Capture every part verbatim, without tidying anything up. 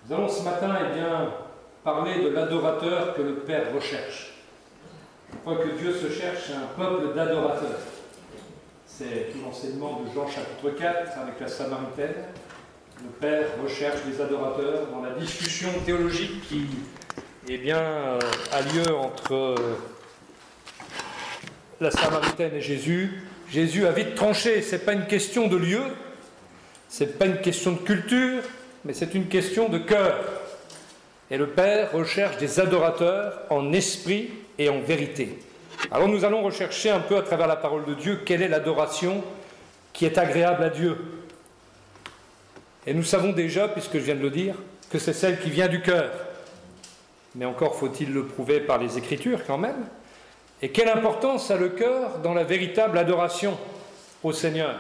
Nous allons ce matin eh bien, parler de l'adorateur que le Père recherche. Je crois que Dieu se cherche un peuple d'adorateurs. C'est tout l'enseignement de Jean chapitre quatre avec la Samaritaine. Le Père recherche les adorateurs dans la discussion théologique qui eh bien, euh, a lieu entre euh, la Samaritaine et Jésus. Jésus a vite tranché, ce n'est pas une question de lieu, ce n'est pas une question de culture, mais c'est une question de cœur. Et le Père recherche des adorateurs en esprit et en vérité. Alors nous allons rechercher un peu à travers la parole de Dieu quelle est l'adoration qui est agréable à Dieu. Et nous savons déjà, puisque je viens de le dire, que c'est celle qui vient du cœur. Mais encore faut-il le prouver par les Écritures quand même. Et quelle importance a le cœur dans la véritable adoration au Seigneur?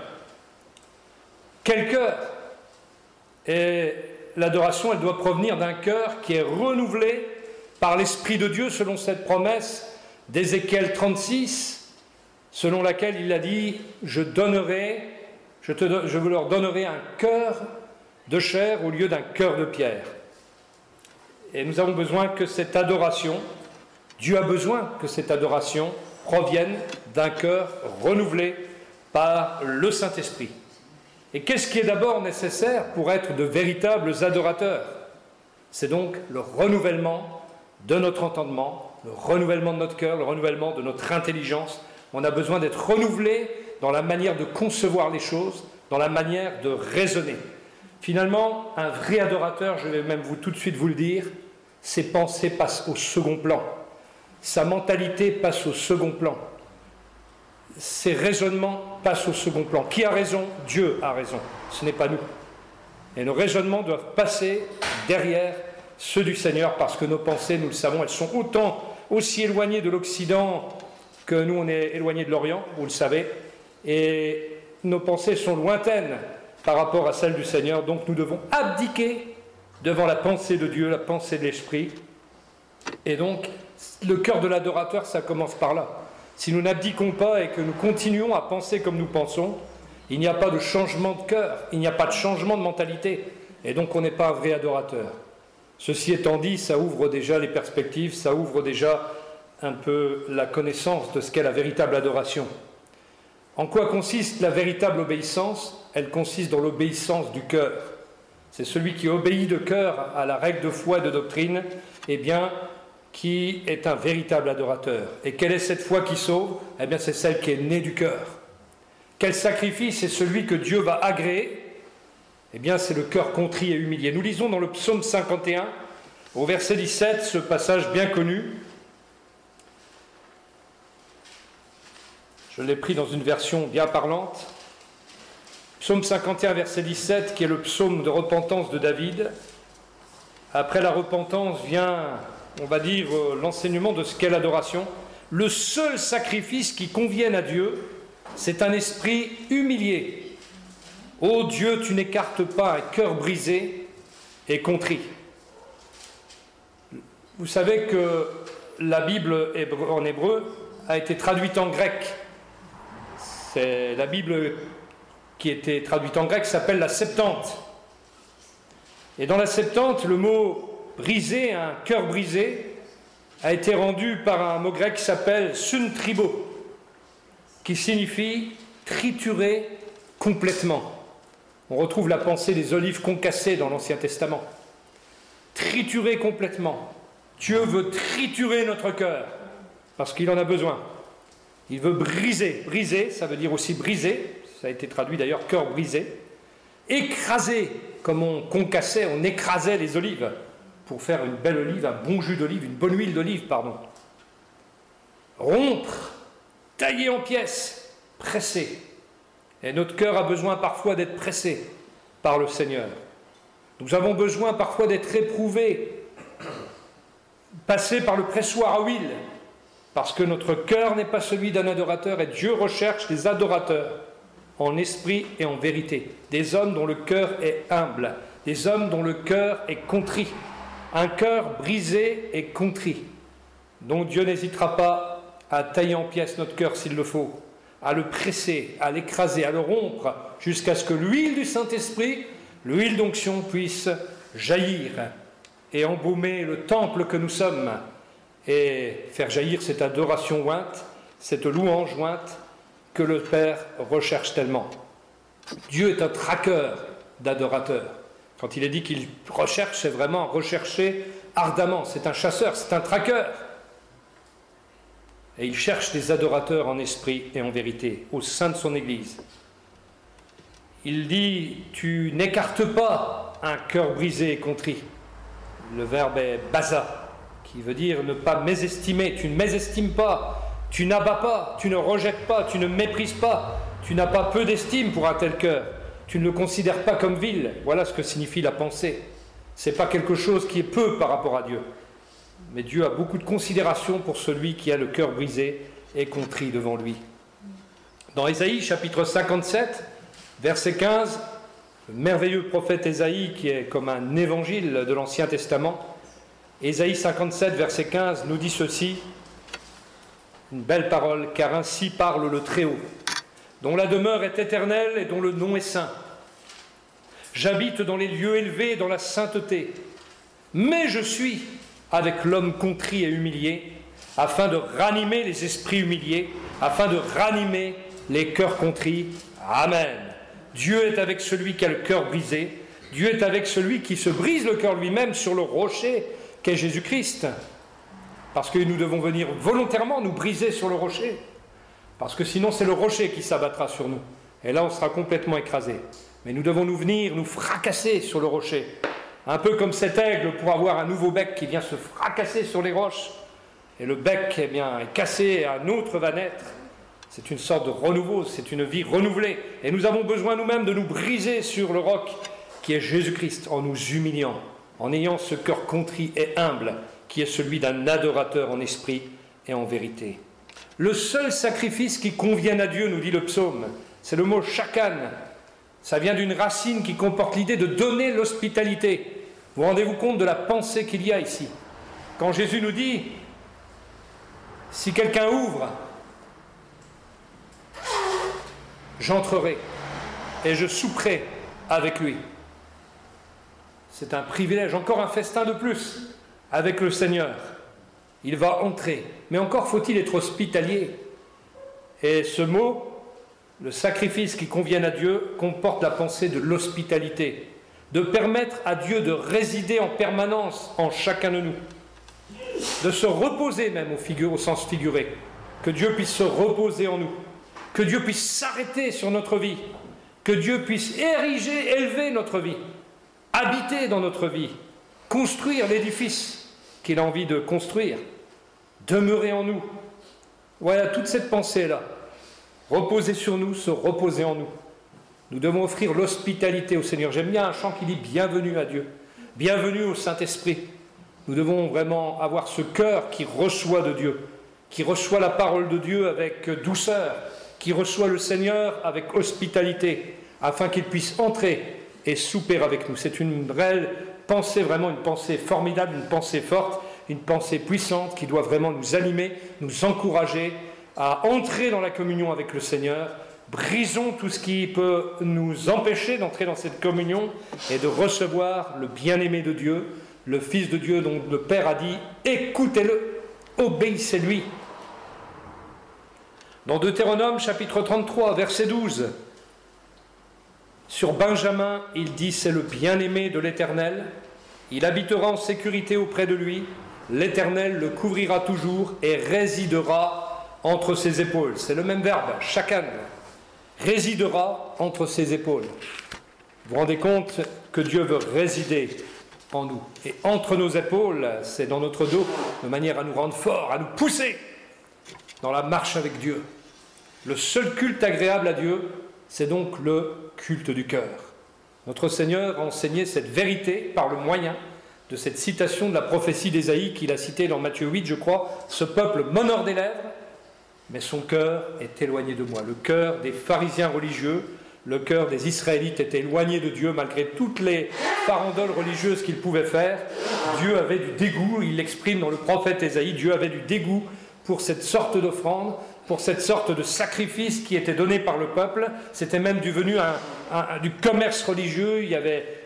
Quel cœur? Et l'adoration, elle doit provenir d'un cœur qui est renouvelé par l'Esprit de Dieu, selon cette promesse d'Ézéchiel trente-six, selon laquelle il a dit « Je donnerai, je, te, je vous leur donnerai un cœur de chair au lieu d'un cœur de pierre. » Et nous avons besoin que cette adoration, Dieu a besoin que cette adoration provienne d'un cœur renouvelé par le Saint-Esprit. Et qu'est-ce qui est d'abord nécessaire pour être de véritables adorateurs? C'est donc le renouvellement de notre entendement, le renouvellement de notre cœur, le renouvellement de notre intelligence. On a besoin d'être renouvelé dans la manière de concevoir les choses, dans la manière de raisonner. Finalement, un vrai adorateur, je vais même vous tout de suite vous le dire, ses pensées passent au second plan. Sa mentalité passe au second plan. Ses raisonnements passent au second plan. Qui a raison? Dieu a raison. Ce n'est pas nous. Et nos raisonnements doivent passer derrière ceux du Seigneur, parce que nos pensées, nous le savons, elles sont autant aussi éloignées de l'Occident que nous, on est éloignés de l'Orient, vous le savez. Et nos pensées sont lointaines par rapport à celles du Seigneur. Donc nous devons abdiquer devant la pensée de Dieu, la pensée de l'Esprit. Et donc, le cœur de l'adorateur, ça commence par là. Si nous n'abdiquons pas et que nous continuons à penser comme nous pensons, il n'y a pas de changement de cœur, il n'y a pas de changement de mentalité. Et donc on n'est pas un vrai adorateur. Ceci étant dit, ça ouvre déjà les perspectives, ça ouvre déjà un peu la connaissance de ce qu'est la véritable adoration. En quoi consiste la véritable obéissance? Elle consiste dans l'obéissance du cœur. C'est celui qui obéit de cœur à la règle de foi et de doctrine, eh bien, qui est un véritable adorateur. Et quelle est cette foi qui sauve? Eh bien, c'est celle qui est née du cœur. Quel sacrifice est celui que Dieu va agréer? Eh bien, c'est le cœur contrit et humilié. Nous lisons dans le psaume cinquante et un, au verset dix-sept, ce passage bien connu. Je l'ai pris dans une version bien parlante. Psaume cinquante et un, verset dix-sept, qui est le psaume de repentance de David. Après la repentance vient, on va dire, l'enseignement de ce qu'est l'adoration. Le seul sacrifice qui convienne à Dieu, c'est un esprit humilié. Ô Dieu, tu n'écartes pas un cœur brisé et contrit. Vous savez que la Bible en hébreu a été traduite en grec. C'est la Bible qui était traduite en grec s'appelle la Septante. Et dans la Septante, le mot brisé, un cœur brisé, a été rendu par un mot grec qui s'appelle suntribo, qui signifie triturer complètement. On retrouve la pensée des olives concassées dans l'Ancien Testament. Triturer complètement. Dieu veut triturer notre cœur, parce qu'il en a besoin. Il veut briser. Briser, ça veut dire aussi briser. Ça a été traduit d'ailleurs, cœur brisé. Écraser, comme on concassait, on écrasait les olives, pour faire une belle olive, un bon jus d'olive, une bonne huile d'olive, pardon. Rompre, tailler en pièces, presser. Et notre cœur a besoin parfois d'être pressé par le Seigneur. Nous avons besoin parfois d'être éprouvés, passés par le pressoir à huile, parce que notre cœur n'est pas celui d'un adorateur, et Dieu recherche des adorateurs en esprit et en vérité, des hommes dont le cœur est humble, des hommes dont le cœur est contrit, un cœur brisé et contrit. Donc Dieu n'hésitera pas à tailler en pièces notre cœur s'il le faut, à le presser, à l'écraser, à le rompre, jusqu'à ce que l'huile du Saint-Esprit, l'huile d'onction puisse jaillir et embaumer le temple que nous sommes et faire jaillir cette adoration ointe, cette louange ointe que le Père recherche tellement. Dieu est un traqueur d'adorateurs. Quand il est dit qu'il recherche, c'est vraiment rechercher ardemment. C'est un chasseur, c'est un traqueur. Et il cherche des adorateurs en esprit et en vérité au sein de son Église. Il dit, tu n'écartes pas un cœur brisé et contrit. Le verbe est baza, qui veut dire ne pas mésestimer. Tu ne mésestimes pas, tu n'abats pas, tu ne rejettes pas, tu ne méprises pas. Tu n'as pas peu d'estime pour un tel cœur. Tu ne le considères pas comme vil. Voilà ce que signifie la pensée. Ce n'est pas quelque chose qui est peu par rapport à Dieu. Mais Dieu a beaucoup de considération pour celui qui a le cœur brisé et contrit devant lui. Dans Ésaïe, chapitre cinquante-sept, verset quinze, le merveilleux prophète Ésaïe, qui est comme un évangile de l'Ancien Testament, Ésaïe cinquante-sept, verset quinze, nous dit ceci, une belle parole, car ainsi parle le Très-Haut, dont la demeure est éternelle et dont le nom est saint. J'habite dans les lieux élevés, dans la sainteté, mais je suis avec l'homme contrit et humilié, afin de ranimer les esprits humiliés, afin de ranimer les cœurs contrits. Amen. Dieu est avec celui qui a le cœur brisé, Dieu est avec celui qui se brise le cœur lui-même sur le rocher qu'est Jésus-Christ. Parce que nous devons venir volontairement nous briser sur le rocher, parce que sinon c'est le rocher qui s'abattra sur nous, et là on sera complètement écrasé. Mais nous devons nous venir nous fracasser sur le rocher, un peu comme cet aigle pour avoir un nouveau bec qui vient se fracasser sur les roches, et le bec eh bien, est cassé et un autre va naître. C'est une sorte de renouveau, c'est une vie renouvelée, et nous avons besoin nous-mêmes de nous briser sur le roc qui est Jésus-Christ, en nous humiliant, en ayant ce cœur contrit et humble qui est celui d'un adorateur en esprit et en vérité. Le seul sacrifice qui convienne à Dieu, nous dit le psaume, c'est le mot shakan. Ça vient d'une racine qui comporte l'idée de donner l'hospitalité. Vous rendez-vous compte de la pensée qu'il y a ici? Quand Jésus nous dit, si quelqu'un ouvre, j'entrerai et je souperai avec lui. C'est un privilège, encore un festin de plus avec le Seigneur. Il va entrer, mais encore faut-il être hospitalier. Et ce mot, le sacrifice qui convienne à Dieu, comporte la pensée de l'hospitalité, de permettre à Dieu de résider en permanence en chacun de nous, de se reposer même au, figure, au sens figuré, que Dieu puisse se reposer en nous, que Dieu puisse s'arrêter sur notre vie, que Dieu puisse ériger, élever notre vie, habiter dans notre vie, construire l'édifice qu'il a envie de construire, demeurer en nous. Voilà toute cette pensée-là. Reposer sur nous, se reposer en nous. Nous devons offrir l'hospitalité au Seigneur. J'aime bien un chant qui dit « Bienvenue à Dieu, bienvenue au Saint-Esprit ». Nous devons vraiment avoir ce cœur qui reçoit de Dieu, qui reçoit la parole de Dieu avec douceur, qui reçoit le Seigneur avec hospitalité, afin qu'il puisse entrer et souper avec nous. C'est une réelle pensée, vraiment une pensée formidable, une pensée forte, une pensée puissante qui doit vraiment nous animer, nous encourager à entrer dans la communion avec le Seigneur. Brisons tout ce qui peut nous empêcher d'entrer dans cette communion et de recevoir le bien-aimé de Dieu, le Fils de Dieu dont le Père a dit « Écoutez-le, obéissez-lui ». Dans Deutéronome chapitre trente-trois, verset douze, sur Benjamin, il dit « C'est le bien-aimé de l'Éternel, il habitera en sécurité auprès de lui, l'Éternel le couvrira toujours et résidera entre ses épaules ». C'est le même verbe, shakan, résidera entre ses épaules. Vous vous rendez compte que Dieu veut résider en nous. Et entre nos épaules, c'est dans notre dos, de manière à nous rendre forts, à nous pousser dans la marche avec Dieu. Le seul culte agréable à Dieu, c'est donc le culte du cœur. Notre Seigneur a enseigné cette vérité par le moyen de cette citation de la prophétie d'Ésaïe qu'il a citée dans Matthieu huit, je crois. « Ce peuple m'honore des lèvres, mais son cœur est éloigné de moi. » Le cœur des pharisiens religieux, le cœur des Israélites était éloigné de Dieu malgré toutes les farandoles religieuses qu'ils pouvaient faire. Dieu avait du dégoût, il l'exprime dans le prophète Ésaïe, Dieu avait du dégoût pour cette sorte d'offrande, pour cette sorte de sacrifice qui était donné par le peuple. C'était même devenu un, un, un, du commerce religieux. Il y avait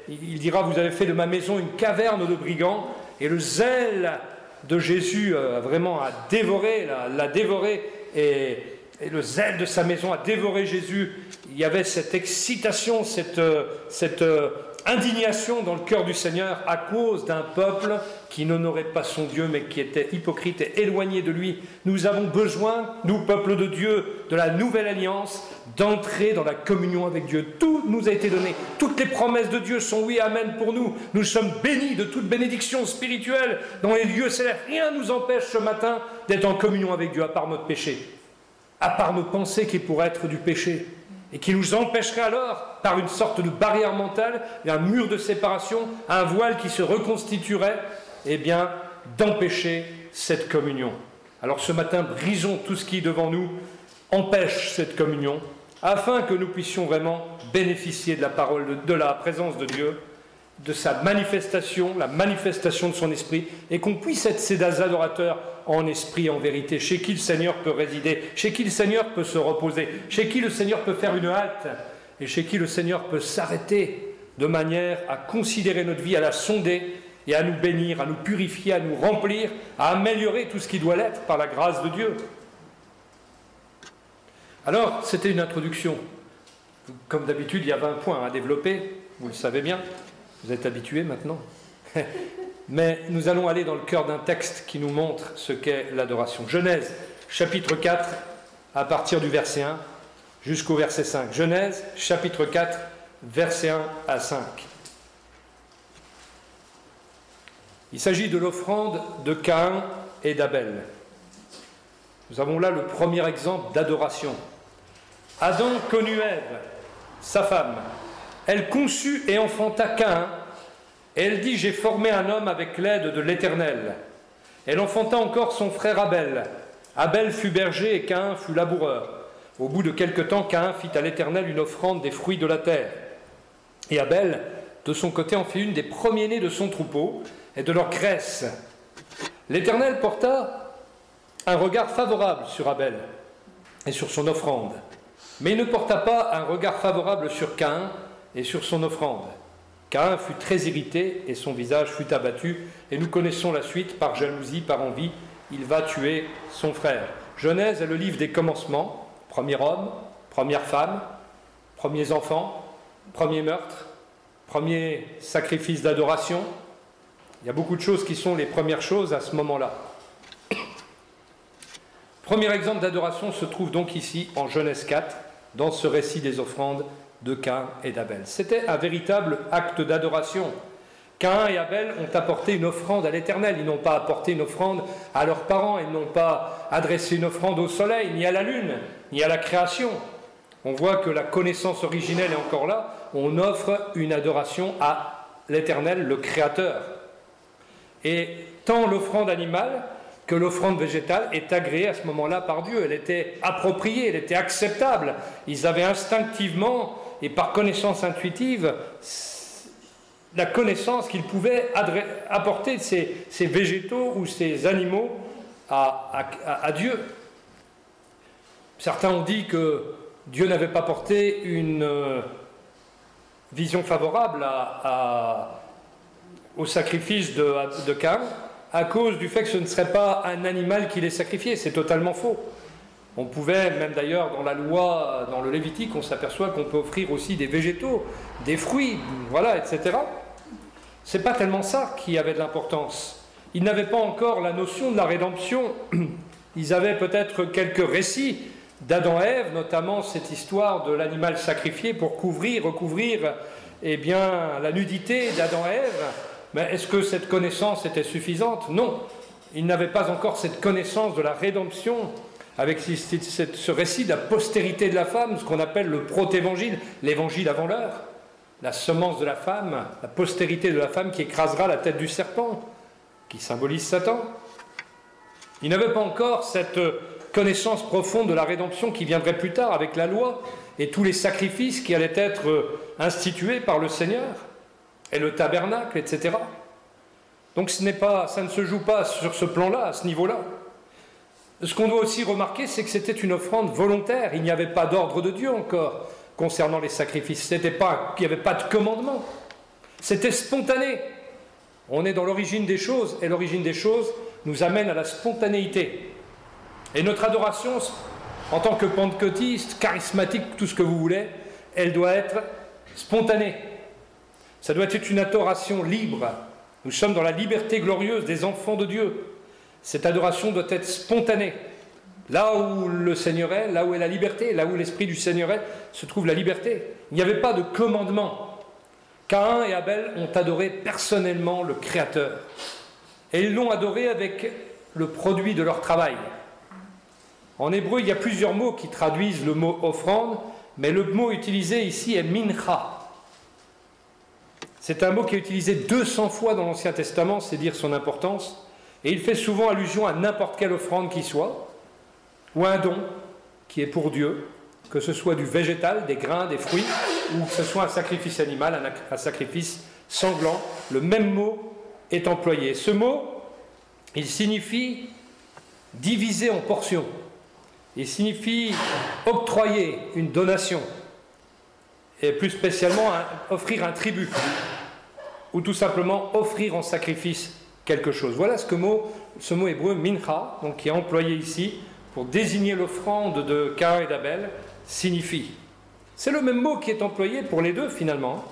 il dira, vous avez fait de ma maison une caverne de brigands, et le zèle de Jésus euh, vraiment a dévoré, l'a, l'a dévoré, et, et le zèle de sa maison a dévoré Jésus. Il y avait cette excitation, cette, euh, cette euh, indignation dans le cœur du Seigneur à cause d'un peuple qui n'honorait pas son Dieu, mais qui était hypocrite et éloigné de lui. Nous avons besoin, nous, peuple de Dieu, de la nouvelle alliance, d'entrer dans la communion avec Dieu. Tout nous a été donné. Toutes les promesses de Dieu sont oui, amen pour nous. Nous sommes bénis de toute bénédiction spirituelle dans les lieux célestes. Rien ne nous empêche ce matin d'être en communion avec Dieu, à part notre péché, à part nos pensées qui pourraient être du péché, et qui nous empêcherait alors, par une sorte de barrière mentale, un mur de séparation, un voile qui se reconstituerait, eh bien, d'empêcher cette communion. Alors ce matin, brisons tout ce qui, devant nous, empêche cette communion, afin que nous puissions vraiment bénéficier de la parole, de, de la présence de Dieu, de sa manifestation, la manifestation de son esprit, et qu'on puisse être ces adorateurs en esprit, en vérité, chez qui le Seigneur peut résider, chez qui le Seigneur peut se reposer, chez qui le Seigneur peut faire une halte, et chez qui le Seigneur peut s'arrêter de manière à considérer notre vie, à la sonder, et à nous bénir, à nous purifier, à nous remplir, à améliorer tout ce qui doit l'être par la grâce de Dieu. Alors, c'était une introduction. Comme d'habitude, il y avait un point à développer, vous le savez bien, vous êtes habitués maintenant. Mais nous allons aller dans le cœur d'un texte qui nous montre ce qu'est l'adoration. Genèse, chapitre quatre, à partir du verset un jusqu'au verset cinq. Genèse, chapitre quatre, verset un à cinq. Il s'agit de l'offrande de Caïn et d'Abel. Nous avons là le premier exemple d'adoration. Adam connut Ève, sa femme. Elle conçut et enfanta Caïn, et elle dit « J'ai formé un homme avec l'aide de l'Éternel ». Elle enfanta encore son frère Abel. Abel fut berger et Caïn fut laboureur. Au bout de quelque temps, Caïn fit à l'Éternel une offrande des fruits de la terre. Et Abel, de son côté, en fit une des premiers-nés de son troupeau et de leur graisse. L'Éternel porta un regard favorable sur Abel et sur son offrande, mais il ne porta pas un regard favorable sur Caïn et sur son offrande. Caïn fut très irrité et son visage fut abattu, et nous connaissons la suite, par jalousie, par envie, il va tuer son frère. Genèse est le livre des commencements, premier homme, première femme, premiers enfants, premier meurtre, premier sacrifice d'adoration. Il y a beaucoup de choses qui sont les premières choses à ce moment-là. Premier exemple d'adoration se trouve donc ici en Genèse quatre, dans ce récit des offrandes de Caïn et d'Abel. C'était un véritable acte d'adoration. Caïn et Abel ont apporté une offrande à l'Éternel. Ils n'ont pas apporté une offrande à leurs parents. Ils n'ont pas adressé une offrande au soleil, ni à la lune, ni à la création. On voit que la connaissance originelle est encore là. On offre une adoration à l'Éternel, le Créateur. Et tant l'offrande animale que l'offrande végétale est agréée à ce moment-là par Dieu. Elle était appropriée, elle était acceptable. Ils avaient instinctivement et par connaissance intuitive la connaissance qu'ils pouvaient adre- apporter ces, ces végétaux ou ces animaux à, à, à Dieu. Certains ont dit que Dieu n'avait pas porté une euh, vision favorable à, à, au sacrifice de, de Caïn à cause du fait que ce ne serait pas un animal qui les sacrifiait. C'est totalement faux. On pouvait, même d'ailleurs dans la loi, dans le Lévitique, on s'aperçoit qu'on peut offrir aussi des végétaux, des fruits, voilà, et cetera. C'est pas tellement ça qui avait de l'importance. Ils n'avaient pas encore la notion de la rédemption. Ils avaient peut-être quelques récits d'Adam et Ève, notamment cette histoire de l'animal sacrifié pour couvrir, recouvrir, eh bien, la nudité d'Adam et Ève. Mais est-ce que cette connaissance était suffisante? Non. Ils n'avaient pas encore cette connaissance de la rédemption avec ce récit de la postérité de la femme, ce qu'on appelle le protévangile, l'évangile avant l'heure, la semence de la femme, la postérité de la femme qui écrasera la tête du serpent, qui symbolise Satan. Ils n'avaient pas encore cette connaissance profonde de la rédemption qui viendrait plus tard avec la loi et tous les sacrifices qui allaient être institués par le Seigneur, et le tabernacle, et cetera. Donc ce n'est pas, ça ne se joue pas sur ce plan-là, à ce niveau-là. Ce qu'on doit aussi remarquer, c'est que c'était une offrande volontaire. Il n'y avait pas d'ordre de Dieu encore concernant les sacrifices. C'était pas, il n'y avait pas de commandement. C'était spontané. On est dans l'origine des choses, et l'origine des choses nous amène à la spontanéité. Et notre adoration, en tant que pentecôtiste, charismatique, tout ce que vous voulez, elle doit être spontanée. Ça doit être une adoration libre. Nous sommes dans la liberté glorieuse des enfants de Dieu. Cette adoration doit être spontanée. Là où le Seigneur est, là où est la liberté, là où l'Esprit du Seigneur est, se trouve la liberté. Il n'y avait pas de commandement. Caïn et Abel ont adoré personnellement le Créateur. Et ils l'ont adoré avec le produit de leur travail. En hébreu, il y a plusieurs mots qui traduisent le mot offrande, mais le mot utilisé ici est mincha. C'est un mot qui est utilisé deux cents fois dans l'Ancien Testament, c'est dire son importance, et il fait souvent allusion à n'importe quelle offrande qui soit, ou un don qui est pour Dieu, que ce soit du végétal, des grains, des fruits, ou que ce soit un sacrifice animal, un, un sacrifice sanglant. Le même mot est employé. Ce mot, il signifie diviser en portions. Il signifie octroyer une donation, et plus spécialement un, offrir un tribut, ou tout simplement offrir en sacrifice quelque chose. Voilà ce, que mot, ce mot hébreu mincha, donc qui est employé ici pour désigner l'offrande de Caïn et d'Abel, signifie. C'est le même mot qui est employé pour les deux finalement.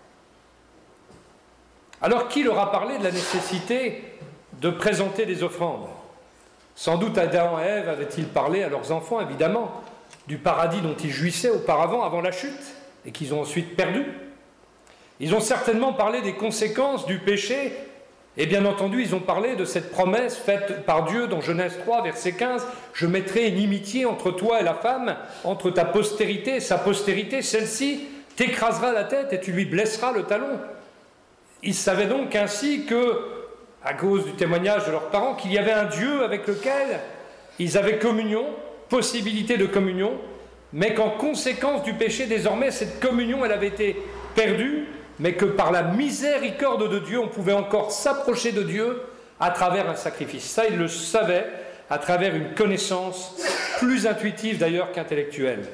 Alors qui leur a parlé de la nécessité de présenter des offrandes ? Sans doute Adam et Ève avaient-ils parlé à leurs enfants, évidemment, du paradis dont ils jouissaient auparavant, avant la chute, et qu'ils ont ensuite perdu. Ils ont certainement parlé des conséquences du péché, et bien entendu, ils ont parlé de cette promesse faite par Dieu dans Genèse trois, verset quinze, « Je mettrai une inimitié entre toi et la femme, entre ta postérité et sa postérité, celle-ci t'écrasera la tête et tu lui blesseras le talon. » Ils savaient donc ainsi que, à cause du témoignage de leurs parents, qu'il y avait un Dieu avec lequel ils avaient communion, possibilité de communion, mais qu'en conséquence du péché, désormais, cette communion, elle avait été perdue, mais que par la miséricorde de Dieu, on pouvait encore s'approcher de Dieu à travers un sacrifice. Ça, ils le savaient à travers une connaissance plus intuitive d'ailleurs qu'intellectuelle.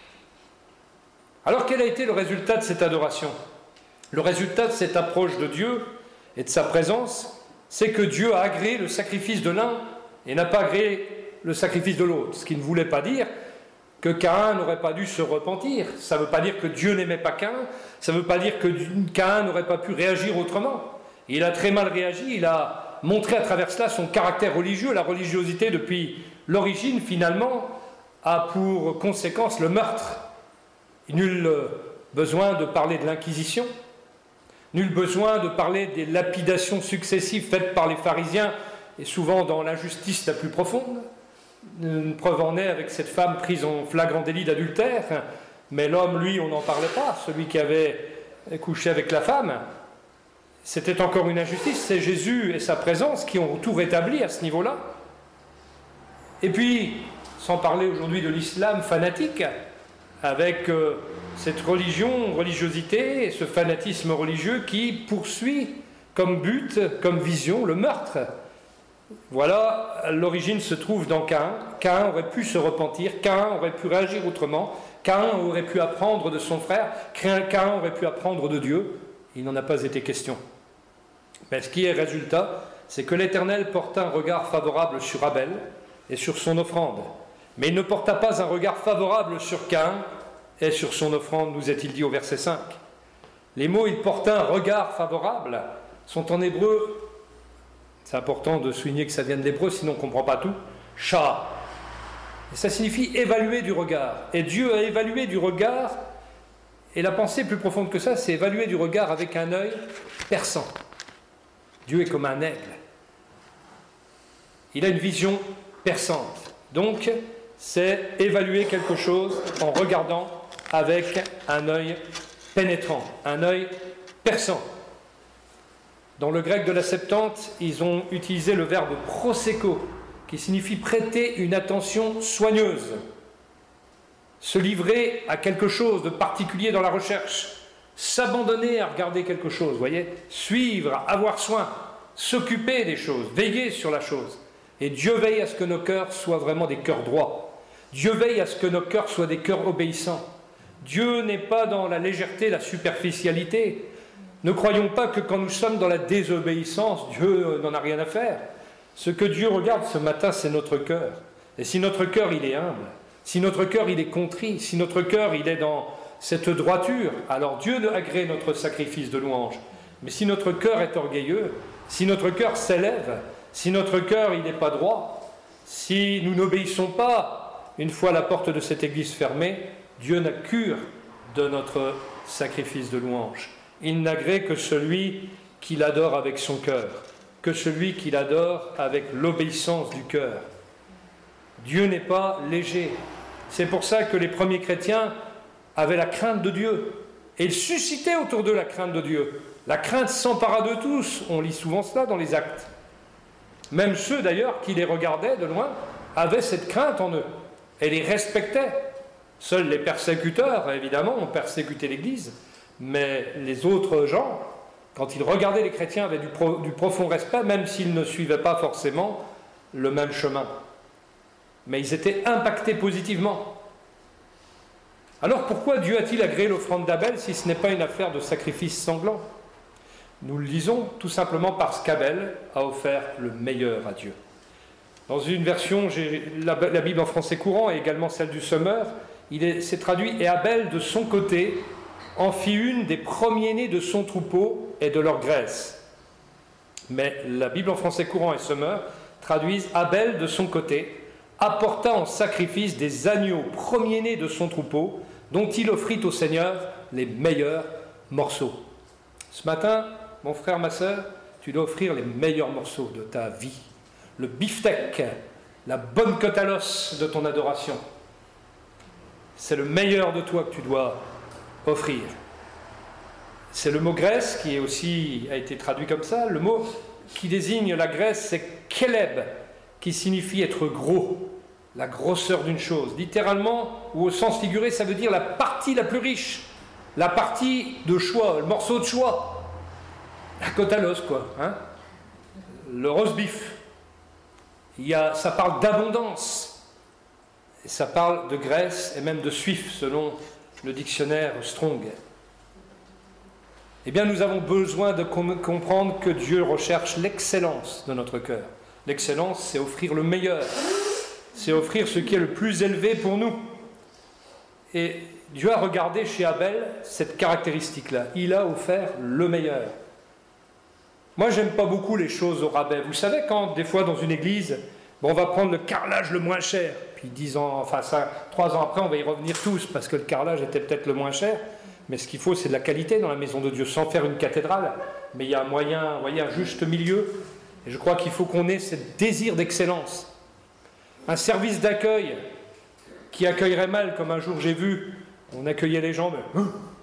Alors, quel a été le résultat de cette adoration ? Le résultat de cette approche de Dieu et de sa présence, c'est que Dieu a agréé le sacrifice de l'un et n'a pas agréé le sacrifice de l'autre. Ce qui ne voulait pas dire que Caïn n'aurait pas dû se repentir. Ça ne veut pas dire que Dieu n'aimait pas Caïn, ça ne veut pas dire que Caïn n'aurait pas pu réagir autrement. Il a très mal réagi, il a montré à travers cela son caractère religieux. La religiosité, depuis l'origine, finalement, a pour conséquence le meurtre. Nul besoin de parler de l'Inquisition. Nul besoin de parler des lapidations successives faites par les pharisiens, et souvent dans l'injustice la plus profonde. Une preuve en est avec cette femme prise en flagrant délit d'adultère, mais l'homme, lui, on n'en parlait pas, celui qui avait couché avec la femme. C'était encore une injustice, c'est Jésus et sa présence qui ont tout rétabli à ce niveau-là. Et puis, sans parler aujourd'hui de l'islam fanatique, avec euh, cette religion, religiosité et ce fanatisme religieux qui poursuit comme but, comme vision, le meurtre. Voilà, l'origine se trouve dans Caïn. Caïn aurait pu se repentir, Caïn aurait pu réagir autrement, Caïn aurait pu apprendre de son frère, Caïn aurait pu apprendre de Dieu. Il n'en a pas été question. Mais ce qui est résultat, c'est que l'Éternel porta un regard favorable sur Abel et sur son offrande. Mais il ne porta pas un regard favorable sur Caïn et sur son offrande, nous est-il dit au verset cinq. Les mots « il porta un regard favorable » sont en hébreu, c'est important de souligner que ça vient de l'hébreu, sinon on ne comprend pas tout, « shah ». Et ça signifie évaluer du regard. Et Dieu a évalué du regard, et la pensée plus profonde que ça, c'est évaluer du regard avec un œil perçant. Dieu est comme un aigle. Il a une vision perçante. Donc, c'est évaluer quelque chose en regardant avec un œil pénétrant, un œil perçant. Dans le grec de la Septante, ils ont utilisé le verbe proseko, qui signifie prêter une attention soigneuse, se livrer à quelque chose de particulier dans la recherche, s'abandonner à regarder quelque chose, vous voyez, suivre, avoir soin, s'occuper des choses, veiller sur la chose. Et Dieu veille à ce que nos cœurs soient vraiment des cœurs droits. Dieu veille à ce que nos cœurs soient des cœurs obéissants. Dieu n'est pas dans la légèreté, la superficialité. Ne croyons pas que quand nous sommes dans la désobéissance, Dieu n'en a rien à faire. Ce que Dieu regarde ce matin, c'est notre cœur. Et si notre cœur, il est humble, si notre cœur, il est contrit, si notre cœur, il est dans cette droiture, alors Dieu agrée notre sacrifice de louange. Mais si notre cœur est orgueilleux, si notre cœur s'élève, si notre cœur, il n'est pas droit, si nous n'obéissons pas, une fois la porte de cette église fermée, Dieu n'a cure de notre sacrifice de louange. Il n'agrée que celui qui l'adore avec son cœur, que celui qui l'adore avec l'obéissance du cœur. Dieu n'est pas léger. C'est pour ça que les premiers chrétiens avaient la crainte de Dieu. Et ils suscitaient autour d'eux la crainte de Dieu. La crainte s'empara de tous. On lit souvent cela dans les Actes. Même ceux d'ailleurs qui les regardaient de loin avaient cette crainte en eux et les respectaient. Seuls les persécuteurs, évidemment, ont persécuté l'Église. Mais les autres gens, quand ils regardaient les chrétiens, avaient du, pro, du profond respect, même s'ils ne suivaient pas forcément le même chemin. Mais ils étaient impactés positivement. Alors pourquoi Dieu a-t-il agréé l'offrande d'Abel si ce n'est pas une affaire de sacrifice sanglant? Nous le disons tout simplement parce qu'Abel a offert le meilleur à Dieu. Dans une version, j'ai la, la Bible en français courant et également celle du Semeur, il est, c'est traduit « Et Abel de son côté en fit une des premiers-nés de son troupeau et de leur graisse. » Mais la Bible en français courant et Semeur traduisent « Abel de son côté apporta en sacrifice des agneaux premiers-nés de son troupeau, dont il offrit au Seigneur les meilleurs morceaux. » Ce matin, mon frère, ma sœur, tu dois offrir les meilleurs morceaux de ta vie. Le beefsteak, la bonne côte à l'os de ton adoration. C'est le meilleur de toi que tu dois offrir. C'est le mot graisse qui est aussi, a été traduit comme ça. Le mot qui désigne la graisse, c'est keleb, qui signifie être gros, la grosseur d'une chose. Littéralement, ou au sens figuré, ça veut dire la partie la plus riche, la partie de choix, le morceau de choix, la côte à l'os, quoi. Hein, le roast beef. Il y a, ça parle d'abondance. Et ça parle de graisse et même de suif, selon le dictionnaire Strong. Eh bien, nous avons besoin de com- comprendre que Dieu recherche l'excellence de notre cœur. L'excellence, c'est offrir le meilleur. C'est offrir ce qui est le plus élevé pour nous. Et Dieu a regardé chez Abel cette caractéristique-là. Il a offert le meilleur. Moi, j'aime pas beaucoup les choses au rabais. Vous savez, quand, des fois, dans une église, bon, on va prendre le carrelage le moins cher, puis dix ans, enfin, ça, trois ans après, on va y revenir tous, parce que le carrelage était peut-être le moins cher, mais ce qu'il faut, c'est de la qualité dans la maison de Dieu, sans faire une cathédrale. Mais il y a un moyen, vous voyez, un juste milieu, et je crois qu'il faut qu'on ait ce désir d'excellence. Un service d'accueil qui accueillerait mal, comme un jour j'ai vu, on accueillait les gens, mais...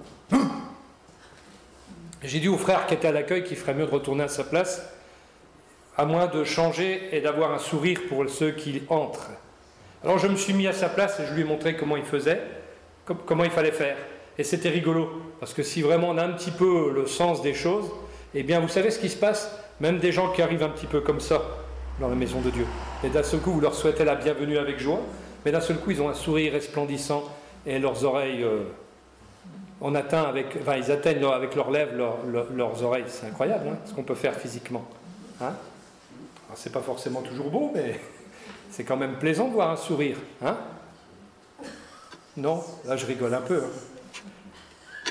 J'ai dit au frère qui était à l'accueil qu'il ferait mieux de retourner à sa place, à moins de changer et d'avoir un sourire pour ceux qui entrent. Alors je me suis mis à sa place et je lui ai montré comment il faisait, comment il fallait faire. Et c'était rigolo, parce que si vraiment on a un petit peu le sens des choses, eh bien vous savez ce qui se passe? Même des gens qui arrivent un petit peu comme ça dans la maison de Dieu. Et d'un seul coup, vous leur souhaitez la bienvenue avec joie, mais d'un seul coup, ils ont un sourire resplendissant et leurs oreilles... Euh, On atteint avec, enfin, ils atteignent avec leurs lèvres leur, leur, leurs oreilles. C'est incroyable, hein, ce qu'on peut faire physiquement. Hein, alors, c'est pas forcément toujours beau, mais c'est quand même plaisant de voir un sourire. Hein, non, là je rigole un peu. Hein.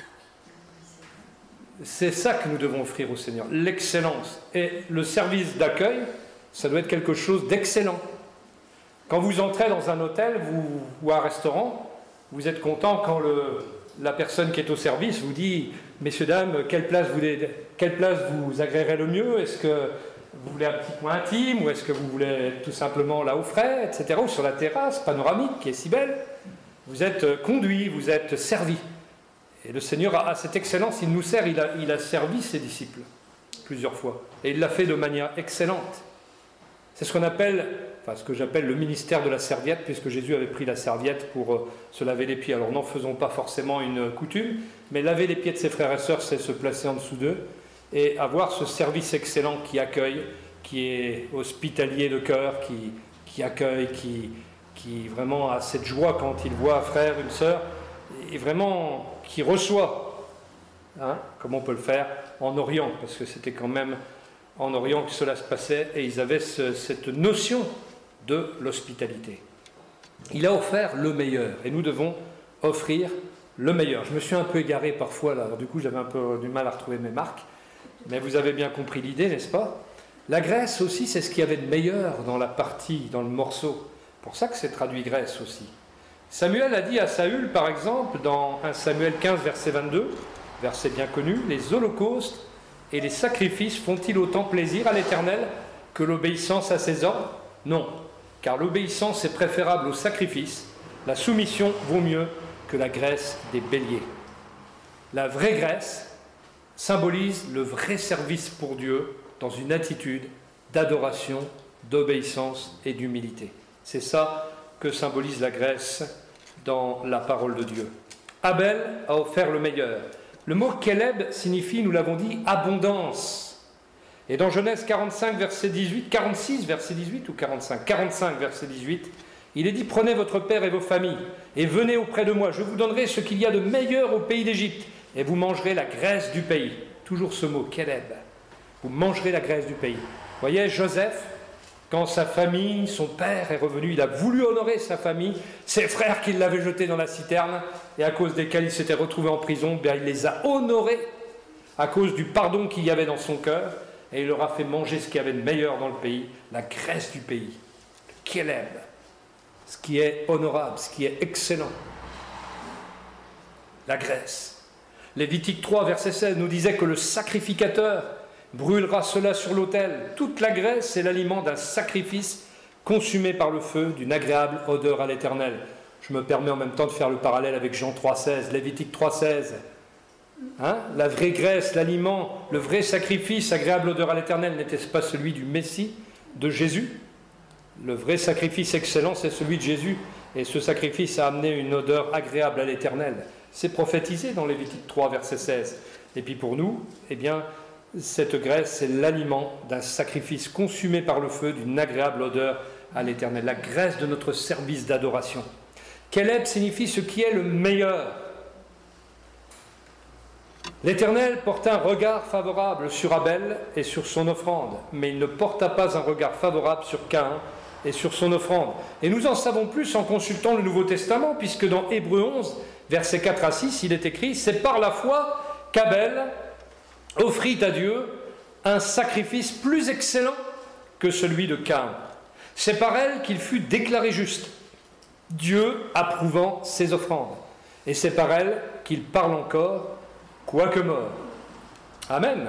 C'est ça que nous devons offrir au Seigneur, l'excellence. Et le service d'accueil, ça doit être quelque chose d'excellent. Quand vous entrez dans un hôtel vous, ou un restaurant, vous êtes content quand le... la personne qui est au service vous dit « Messieurs, dames, quelle place vous, quelle place vous agréerait le mieux? Est-ce que vous voulez un petit coin intime ou est-ce que vous voulez tout simplement là au frais, et cetera » ou sur la terrasse panoramique qui est si belle. Vous êtes conduit, vous êtes servi. Et le Seigneur a, a cette excellence, il nous sert, il a, il a servi ses disciples plusieurs fois. Et il l'a fait de manière excellente. C'est ce qu'on appelle... Enfin, ce que j'appelle le ministère de la serviette, puisque Jésus avait pris la serviette pour euh, se laver les pieds. Alors, n'en faisons pas forcément une coutume, mais laver les pieds de ses frères et sœurs, c'est se placer en dessous d'eux et avoir ce service excellent qui accueille, qui est hospitalier de cœur, qui, qui accueille, qui, qui vraiment a cette joie quand il voit un frère, une sœur, et vraiment qui reçoit, hein, comme on peut le faire en Orient, parce que c'était quand même en Orient que cela se passait, et ils avaient ce, cette notion de l'hospitalité. Il a offert le meilleur, et nous devons offrir le meilleur. Je me suis un peu égaré parfois, là, alors du coup j'avais un peu du mal à retrouver mes marques, mais vous avez bien compris l'idée, n'est-ce pas? La Grèce aussi, c'est ce qu'il y avait de meilleur dans la partie, dans le morceau. C'est pour ça que c'est traduit Grèce aussi. Samuel a dit à Saül, par exemple, dans un Samuel quinze, verset vingt-deux, verset bien connu, « Les holocaustes et les sacrifices font-ils autant plaisir à l'Éternel que l'obéissance à ses ordres? Non, car l'obéissance est préférable au sacrifice, la soumission vaut mieux que la graisse des béliers. » La vraie graisse symbolise le vrai service pour Dieu dans une attitude d'adoration, d'obéissance et d'humilité. C'est ça que symbolise la graisse dans la parole de Dieu. Abel a offert le meilleur. Le mot Kéleb signifie, nous l'avons dit, abondance. Et dans Genèse quarante-cinq, verset dix-huit, quarante-six, verset dix-huit ou quarante-cinq, quarante-cinq, verset dix-huit, il est dit, prenez votre père et vos familles et venez auprès de moi, je vous donnerai ce qu'il y a de meilleur au pays d'Égypte et vous mangerez la graisse du pays. Toujours ce mot, Kéleb. Vous mangerez la graisse du pays. Vous voyez, Joseph, quand sa famille, son père est revenu, il a voulu honorer sa famille, ses frères qui l'avaient jeté dans la citerne et à cause desquels il s'était retrouvé en prison, bien, il les a honorés à cause du pardon qu'il y avait dans son cœur et il leur a fait manger ce qu'il y avait de meilleur dans le pays, la graisse du pays, le Kéleb, ce qui est honorable, ce qui est excellent. La graisse. Lévitique trois, verset seize nous disait que le sacrificateur brûlera cela sur l'autel. Toute la graisse est l'aliment d'un sacrifice consumé par le feu, d'une agréable odeur à l'Éternel. Je me permets en même temps de faire le parallèle avec Jean trois, seize, Lévitique trois, seize. Hein? La vraie graisse, l'aliment, le vrai sacrifice, agréable odeur à l'Éternel, n'était-ce pas celui du Messie, de Jésus? Le vrai sacrifice excellent, c'est celui de Jésus. Et ce sacrifice a amené une odeur agréable à l'Éternel. C'est prophétisé dans Lévitique trois, verset seize. Et puis pour nous, eh bien, cette graisse, c'est l'aliment d'un sacrifice consumé par le feu, d'une agréable odeur à l'Éternel. La graisse de notre service d'adoration. Kéleb signifie ce qui est le meilleur. L'Éternel porta un regard favorable sur Abel et sur son offrande, mais il ne porta pas un regard favorable sur Caïn et sur son offrande. Et nous en savons plus en consultant le Nouveau Testament, puisque dans Hébreux onze, versets quatre à six, il est écrit « C'est par la foi qu'Abel offrit à Dieu un sacrifice plus excellent que celui de Caïn. C'est par elle qu'il fut déclaré juste, Dieu approuvant ses offrandes. Et c'est par elle qu'il parle encore, quoique mort. » Amen.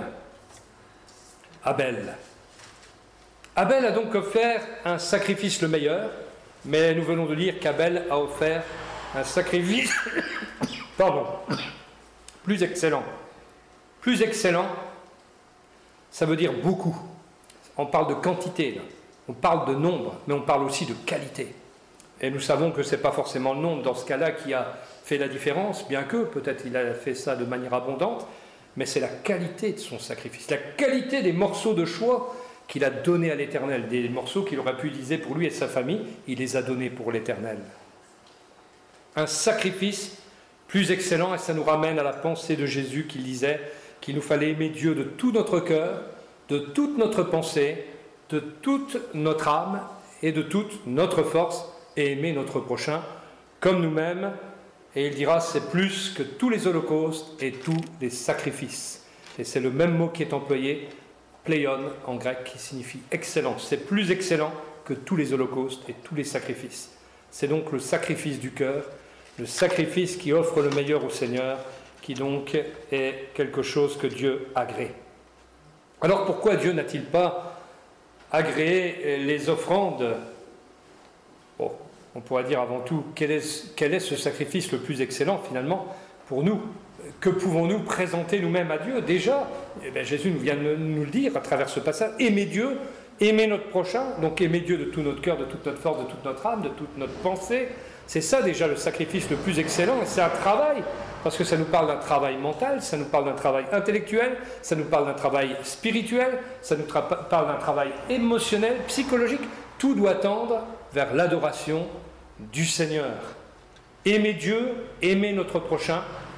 Abel. Abel a donc offert un sacrifice le meilleur, mais nous venons de lire qu'Abel a offert un sacrifice pardon, plus excellent. Plus excellent, ça veut dire beaucoup. On parle de quantité, là. On parle de nombre, mais on parle aussi de qualité. Et nous savons que ce n'est pas forcément le nombre dans ce cas-là qui a fait la différence, bien que peut-être il a fait ça de manière abondante, mais c'est la qualité de son sacrifice, la qualité des morceaux de choix qu'il a donnés à l'Éternel, des morceaux qu'il aurait pu utiliser pour lui et sa famille, il les a donnés pour l'Éternel. Un sacrifice plus excellent, et ça nous ramène à la pensée de Jésus qui disait qu'il nous fallait aimer Dieu de tout notre cœur, de toute notre pensée, de toute notre âme et de toute notre force, et aimer notre prochain comme nous-mêmes. Et il dira, c'est plus que tous les holocaustes et tous les sacrifices. Et c'est le même mot qui est employé, pléon en grec, qui signifie excellent. C'est plus excellent que tous les holocaustes et tous les sacrifices. C'est donc le sacrifice du cœur, le sacrifice qui offre le meilleur au Seigneur, qui donc est quelque chose que Dieu agrée. Alors pourquoi Dieu n'a-t-il pas agréé les offrandes? Bon, on pourrait dire avant tout, quel est, quel est ce sacrifice le plus excellent finalement pour nous? Que pouvons-nous présenter nous-mêmes à Dieu? Déjà, eh bien, Jésus nous vient de nous le dire à travers ce passage, aimer Dieu, aimer notre prochain, donc aimer Dieu de tout notre cœur, de toute notre force, de toute notre âme, de toute notre pensée. C'est ça déjà le sacrifice le plus excellent, et c'est un travail, parce que ça nous parle d'un travail mental, ça nous parle d'un travail intellectuel, ça nous parle d'un travail spirituel, ça nous tra- parle d'un travail émotionnel, psychologique. Tout doit tendre vers l'adoration du Seigneur. Aimer Dieu, aimer notre prochain,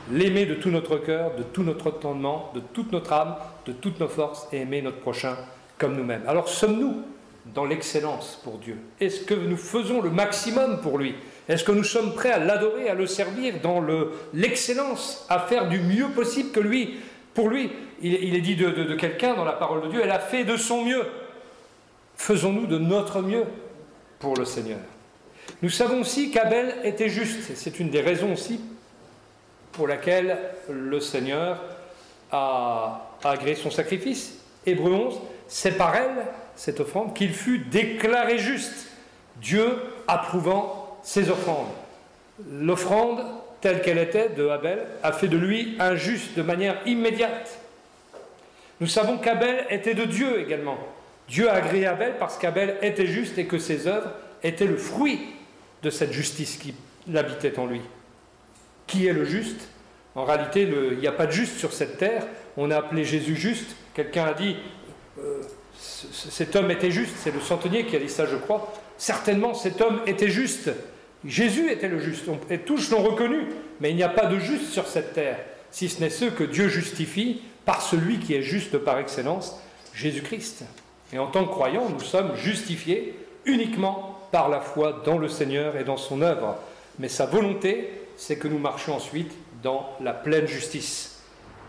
l'aimer de tout notre cœur, de tout notre entendement, de toute notre âme, de toutes nos forces, et aimer notre prochain comme nous-mêmes. Alors sommes-nous dans l'excellence pour Dieu? Est-ce que nous faisons le maximum pour lui? Est-ce que nous sommes prêts à l'adorer, à le servir dans le, l'excellence, à faire du mieux possible que lui? Pour lui, il, il est dit de, de, de quelqu'un dans la parole de Dieu, elle a fait de son mieux. Faisons-nous de notre mieux pour le Seigneur. Nous savons aussi qu'Abel était juste, et c'est une des raisons aussi pour laquelle le Seigneur a, a agréé son sacrifice. Hébreux onze, c'est par elle, cette offrande, qu'il fut déclaré juste, Dieu approuvant ses offrandes. L'offrande, telle qu'elle était de Abel, a fait de lui un juste de manière immédiate. Nous savons qu'Abel était de Dieu également. Dieu a agréé Abel parce qu'Abel était juste et que ses œuvres étaient le fruit de cette justice qui habitait en lui. Qui est le juste? En réalité, le, il n'y a pas de juste sur cette terre. On a appelé Jésus juste. Quelqu'un a dit, euh, cet homme était juste. C'est le centenier qui a dit ça, je crois. Certainement, cet homme était juste. Jésus était le juste. On, et tous l'ont reconnu. Mais il n'y a pas de juste sur cette terre, si ce n'est ceux que Dieu justifie par celui qui est juste par excellence, Jésus-Christ. Et en tant que croyants, nous sommes justifiés uniquement par la foi dans le Seigneur et dans son œuvre. Mais sa volonté, c'est que nous marchions ensuite dans la pleine justice.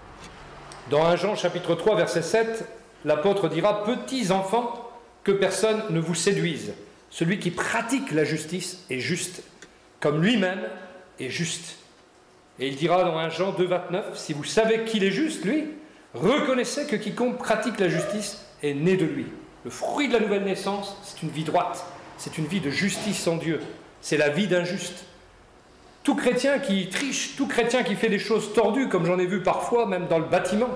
Dans premier Jean chapitre trois, verset sept, l'apôtre dira « Petits enfants, que personne ne vous séduise. Celui qui pratique la justice est juste, comme lui-même est juste. » Et il dira dans premier Jean deux, vingt-neuf « Si vous savez qu'il est juste, lui, reconnaissez que quiconque pratique la justice est né de lui. » Le fruit de la nouvelle naissance, c'est une vie droite. C'est une vie de justice en Dieu. C'est la vie d'un juste. Tout chrétien qui triche, tout chrétien qui fait des choses tordues, comme j'en ai vu parfois, même dans le bâtiment,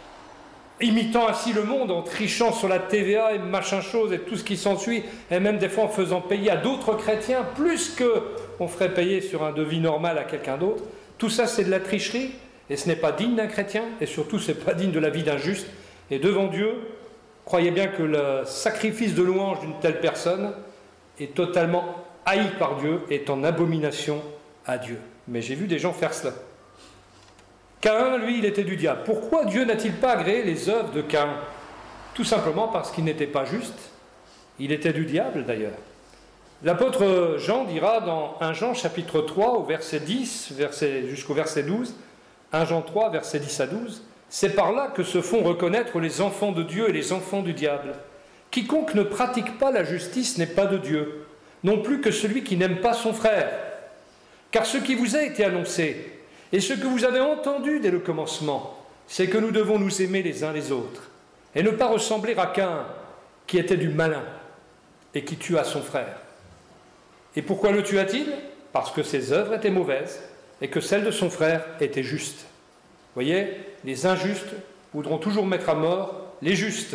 imitant ainsi le monde, en trichant sur la T V A et machin chose et tout ce qui s'ensuit, et même des fois en faisant payer à d'autres chrétiens plus qu'on ferait payer sur un devis normal à quelqu'un d'autre, tout ça c'est de la tricherie, et ce n'est pas digne d'un chrétien, et surtout ce n'est pas digne de la vie d'un juste. Et devant Dieu, croyez bien que le sacrifice de louange d'une telle personne est totalement haï par Dieu, est en abomination à Dieu. Mais j'ai vu des gens faire cela. Caïn, lui, il était du diable. Pourquoi Dieu n'a-t-il pas agréé les œuvres de Caïn? Tout simplement parce qu'il n'était pas juste. Il était du diable, d'ailleurs. L'apôtre Jean dira dans premier Jean, chapitre trois, au verset dix, verset, jusqu'au verset douze, premier Jean trois, verset dix à douze, « C'est par là que se font reconnaître les enfants de Dieu et les enfants du diable. Quiconque ne pratique pas la justice n'est pas de Dieu, non plus que celui qui n'aime pas son frère. Car ce qui vous a été annoncé, et ce que vous avez entendu dès le commencement, c'est que nous devons nous aimer les uns les autres, et ne pas ressembler à Caïn, qui était du malin, et qui tua son frère. Et pourquoi le tua-t-il? Parce que ses œuvres étaient mauvaises, et que celles de son frère étaient justes. » Vous voyez, les injustes voudront toujours mettre à mort les justes.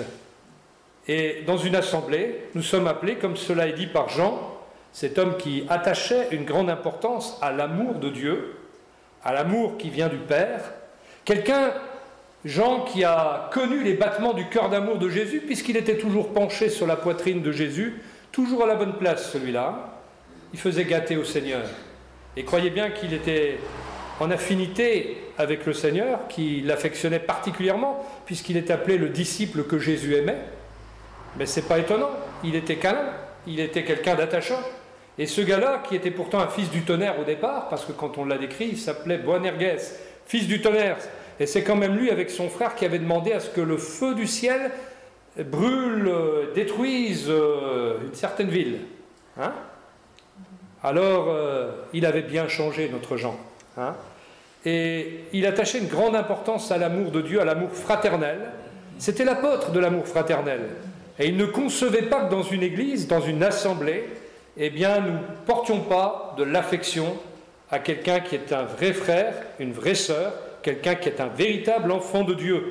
Et dans une assemblée, nous sommes appelés, comme cela est dit par Jean, cet homme qui attachait une grande importance à l'amour de Dieu, à l'amour qui vient du Père, quelqu'un, Jean, qui a connu les battements du cœur d'amour de Jésus, puisqu'il était toujours penché sur la poitrine de Jésus, toujours à la bonne place celui-là, il faisait gâter au Seigneur. Et croyez bien qu'il était en affinité avec le Seigneur, qu'il l'affectionnait particulièrement, puisqu'il est appelé le disciple que Jésus aimait. Mais ce n'est pas étonnant, il était câlin, il était quelqu'un d'attachant. Et ce gars-là, qui était pourtant un fils du tonnerre au départ, parce que quand on l'a décrit, il s'appelait Boanerges, fils du tonnerre. Et c'est quand même lui, avec son frère, qui avait demandé à ce que le feu du ciel brûle, détruise une certaine ville. Hein? Alors, euh, il avait bien changé, notre Jean. Hein? Et il attachait une grande importance à l'amour de Dieu, à l'amour fraternel. C'était l'apôtre de l'amour fraternel. Et il ne concevait pas que dans une église, dans une assemblée, eh bien, nous ne portions pas de l'affection à quelqu'un qui est un vrai frère, une vraie sœur, quelqu'un qui est un véritable enfant de Dieu.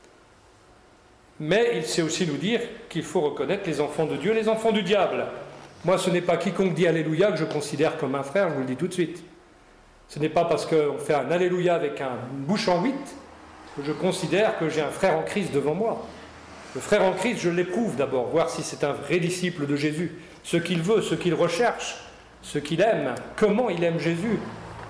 Mais il sait aussi nous dire qu'il faut reconnaître les enfants de Dieu et les enfants du diable. Moi, ce n'est pas quiconque dit Alléluia que je considère comme un frère, je vous le dis tout de suite. Ce n'est pas parce qu'on fait un Alléluia avec un, une bouche en huit que je considère que j'ai un frère en Christ devant moi. Le frère en Christ, je l'éprouve d'abord, voir si c'est un vrai disciple de Jésus, ce qu'il veut, ce qu'il recherche, ce qu'il aime, comment il aime Jésus.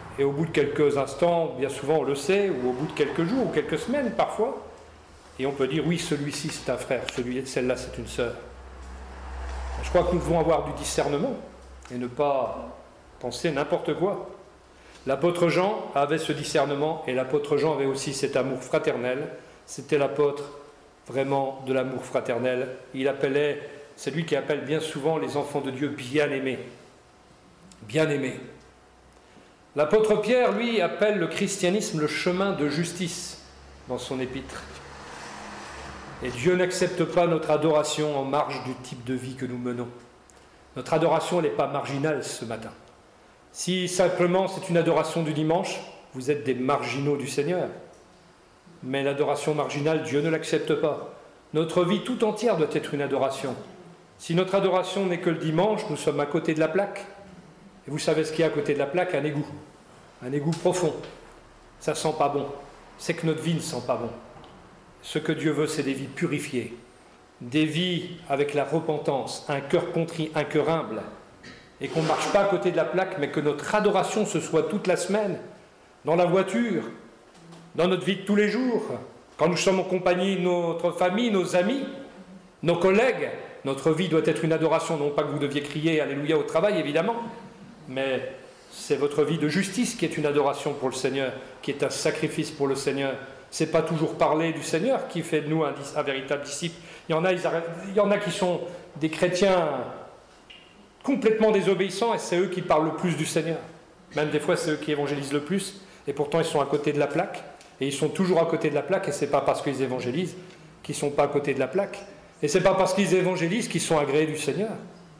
Et au bout de quelques instants, bien souvent on le sait, ou au bout de quelques jours, ou quelques semaines parfois, et on peut dire, oui, celui-ci c'est un frère, celui, celle-là c'est une sœur. Je crois que nous devons avoir du discernement, et ne pas penser n'importe quoi. L'apôtre Jean avait ce discernement, et l'apôtre Jean avait aussi cet amour fraternel. C'était l'apôtre vraiment de l'amour fraternel. Il appelait, c'est lui qui appelle bien souvent les enfants de Dieu bien-aimés. Bien-aimés. L'apôtre Pierre, lui, appelle le christianisme le chemin de justice dans son épître. Et Dieu n'accepte pas notre adoration en marge du type de vie que nous menons. Notre adoration, elle n'est pas marginale ce matin. Si simplement c'est une adoration du dimanche, vous êtes des marginaux du Seigneur. Mais l'adoration marginale, Dieu ne l'accepte pas. Notre vie tout entière doit être une adoration. Si notre adoration n'est que le dimanche, nous sommes à côté de la plaque. Et vous savez ce qu'il y a à côté de la plaque? Un égout. Un égout profond. Ça ne sent pas bon. C'est que notre vie ne sent pas bon. Ce que Dieu veut, c'est des vies purifiées. Des vies avec la repentance, un cœur contrit, un cœur humble. Et qu'on ne marche pas à côté de la plaque, mais que notre adoration se soit toute la semaine, dans la voiture, dans notre vie de tous les jours, quand nous sommes en compagnie de notre famille, nos amis, nos collègues. Notre vie doit être une adoration, non pas que vous deviez crier Alléluia au travail, évidemment, mais c'est votre vie de justice qui est une adoration pour le Seigneur, qui est un sacrifice pour le Seigneur. Ce n'est pas toujours parler du Seigneur qui fait de nous un, un véritable disciple. Il y en a, ils arrêtent, il y en a qui sont des chrétiens complètement désobéissants, et c'est eux qui parlent le plus du Seigneur. Même des fois, c'est eux qui évangélisent le plus, et pourtant ils sont à côté de la plaque, et ils sont toujours à côté de la plaque, et ce n'est pas parce qu'ils évangélisent qu'ils ne sont pas à côté de la plaque, et ce n'est pas parce qu'ils évangélisent qu'ils sont agréés du Seigneur.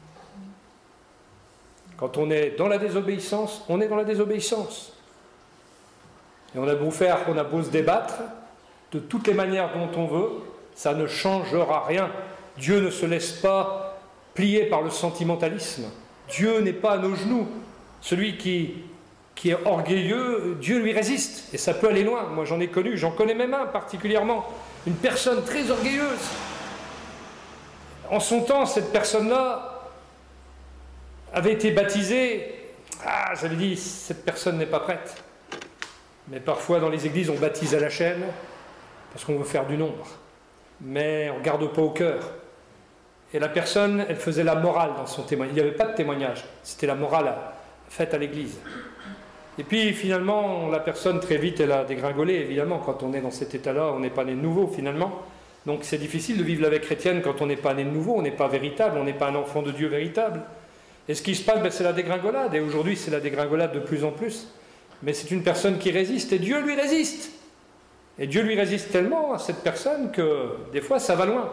Quand on est dans la désobéissance, on est dans la désobéissance. Et on a beau faire, on a beau se débattre, de toutes les manières dont on veut, ça ne changera rien. Dieu ne se laisse pas plié par le sentimentalisme. Dieu n'est pas à nos genoux. Celui qui, qui est orgueilleux, Dieu lui résiste. Et ça peut aller loin. Moi, j'en ai connu, j'en connais même un particulièrement. Une personne très orgueilleuse. En son temps, cette personne-là avait été baptisée. Ah, j'avais dit, cette personne n'est pas prête. Mais parfois, dans les églises, on baptise à la chaîne parce qu'on veut faire du nombre. Mais on ne garde pas au cœur. Et la personne, elle faisait la morale dans son témoignage. Il n'y avait pas de témoignage, c'était la morale faite à l'église. Et puis finalement, la personne très vite, elle a dégringolé, évidemment. Quand on est dans cet état-là, on n'est pas né de nouveau finalement. Donc c'est difficile de vivre la vie chrétienne quand on n'est pas né de nouveau, on n'est pas véritable, on n'est pas un enfant de Dieu véritable. Et ce qui se passe, ben, c'est la dégringolade. Et aujourd'hui, c'est la dégringolade de plus en plus. Mais c'est une personne qui résiste, et Dieu lui résiste. Et Dieu lui résiste tellement à cette personne que des fois, ça va loin.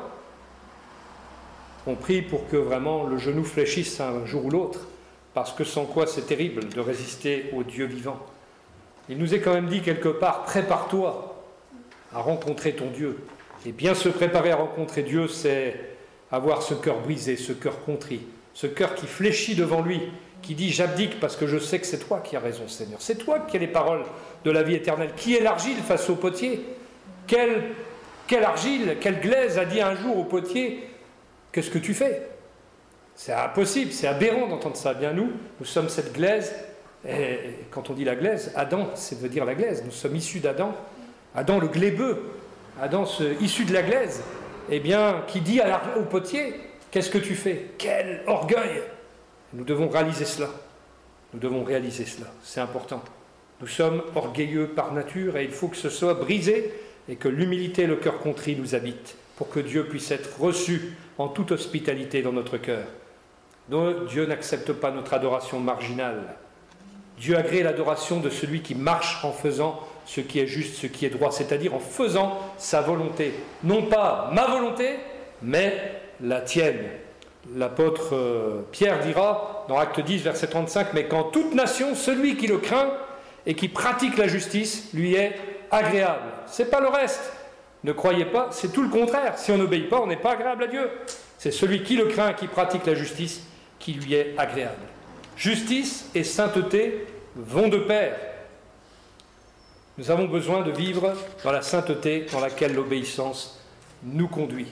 On prie pour que vraiment le genou fléchisse un jour ou l'autre, parce que sans quoi c'est terrible de résister au Dieu vivant. Il nous est quand même dit quelque part, prépare-toi à rencontrer ton Dieu. Et bien se préparer à rencontrer Dieu, c'est avoir ce cœur brisé, ce cœur contrit, ce cœur qui fléchit devant lui, qui dit j'abdique parce que je sais que c'est toi qui as raison, Seigneur. C'est toi qui as les paroles de la vie éternelle. Qui est l'argile face au potier? Quelle, quelle argile, quelle glaise a dit un jour au potier: qu'est-ce que tu fais? C'est impossible, c'est aberrant d'entendre ça. Bien nous, nous sommes cette glaise, et quand on dit la glaise, Adam, ça veut dire la glaise. Nous sommes issus d'Adam, Adam le glébeux, Adam ce, issu de la glaise. Eh bien, qui dit à au potier, qu'est-ce que tu fais? Quel orgueil! Nous devons réaliser cela. Nous devons réaliser cela, c'est important. Nous sommes orgueilleux par nature, et il faut que ce soit brisé, et que l'humilité et le cœur contrit nous habitent, pour que Dieu puisse être reçu en toute hospitalité dans notre cœur. Donc, Dieu n'accepte pas notre adoration marginale. Dieu agrée l'adoration de celui qui marche en faisant ce qui est juste, ce qui est droit, c'est-à-dire en faisant sa volonté. Non pas ma volonté, mais la tienne. L'apôtre Pierre dira dans Acte dix, verset trente-cinq, « Mais qu'en toute nation, celui qui le craint et qui pratique la justice lui est agréable. » Ce n'est pas le reste. Ne croyez pas, c'est tout le contraire. Si on n'obéit pas, on n'est pas agréable à Dieu. C'est celui qui le craint et qui pratique la justice qui lui est agréable. Justice et sainteté vont de pair. Nous avons besoin de vivre dans la sainteté dans laquelle l'obéissance nous conduit.